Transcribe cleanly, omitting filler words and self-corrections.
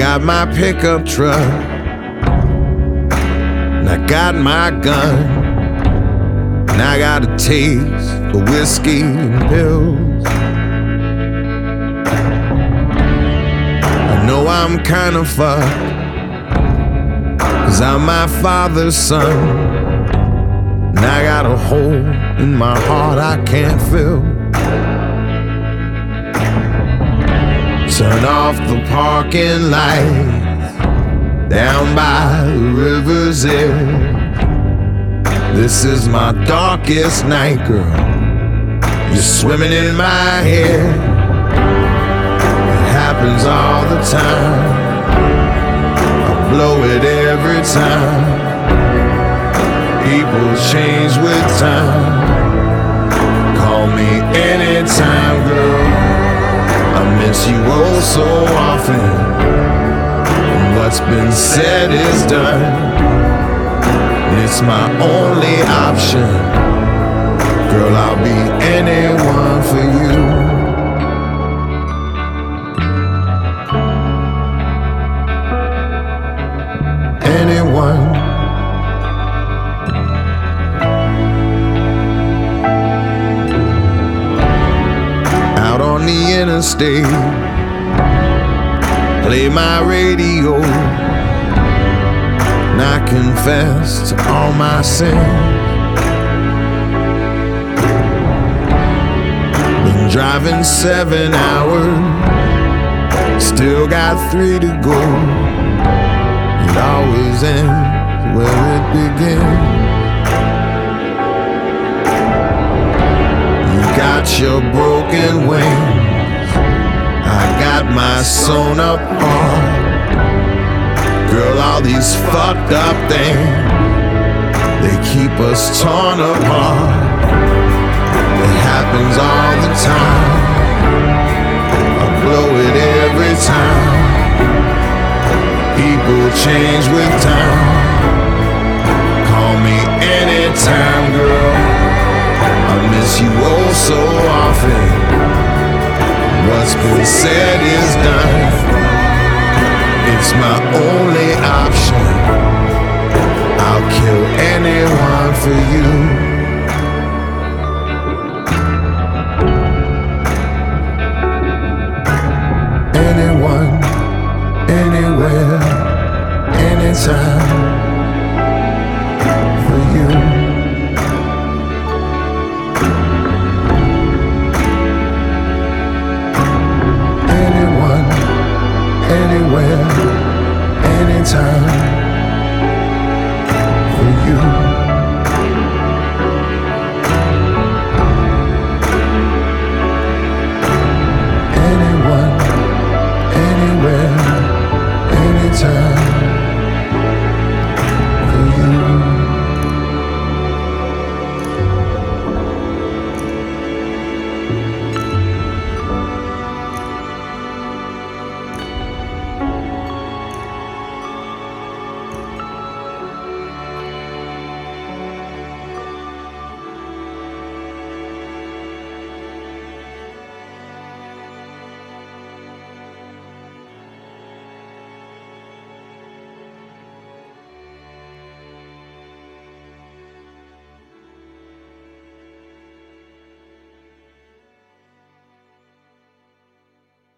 got my pickup truck, and I got my gun, and I got a taste for whiskey and pills. I know I'm kinda fucked, 'cause I'm my father's son, and I got a hole in my heart I can't fill. Turn off the parking lights down by the river's edge. This is my darkest night, girl. You're swimming in my head. It happens all the time. I blow it every time. People change with time. Call me anytime, girl. I miss you oh so often, and what's been said is done. It's my only option. Girl, I'll be anyone for you. Anyone. Out on the interstate, play my radio, and I confess to all my sins. Been driving 7 hours, still got 3 to go. It always ends where it begins. You got your broken wings, I got my sewn up heart. Girl, all these fucked up things, they keep us torn apart. It happens all the time. I blow it every time. People change with time. Call me anytime, girl. I miss you oh so often. What's been said is done. It's my only option. I'll kill anyone for you. Anyone, anywhere, anytime for you. Anyone, anywhere, anytime for you. Anyone, anywhere, anytime.